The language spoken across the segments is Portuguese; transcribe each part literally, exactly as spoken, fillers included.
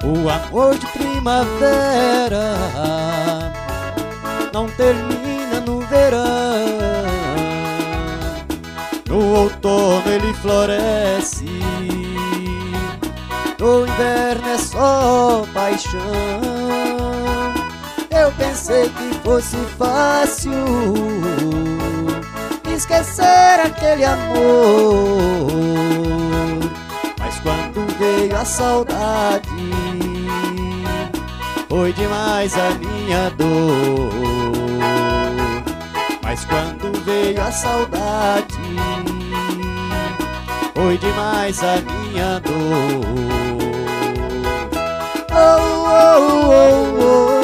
O amor de primavera não termina no verão. No outono ele floresce, no inverno é só paixão. Eu pensei que fosse fácil esquecer aquele amor, mas quando veio a saudade, foi demais a minha dor. Mas quando veio a saudade, foi demais a minha dor. Oh, oh, oh, oh.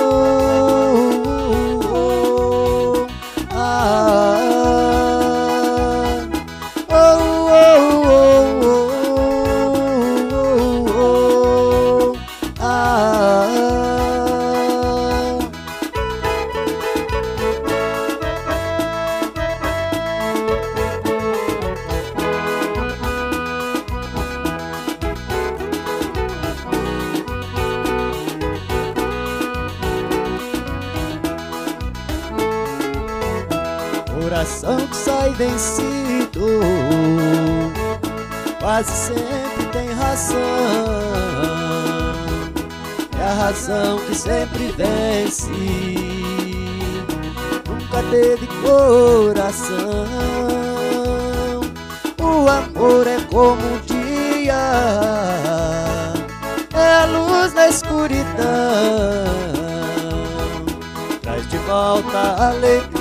Coração que sai vencido quase sempre tem razão. É a razão que sempre vence, nunca teve coração. O amor é como o dia, é a luz na escuridão, traz de volta a alegria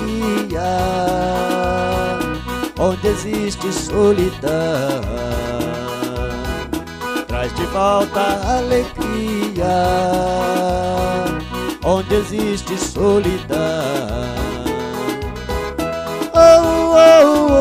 onde existe solidão, traz de volta a alegria onde existe solidão. Oh, oh, oh.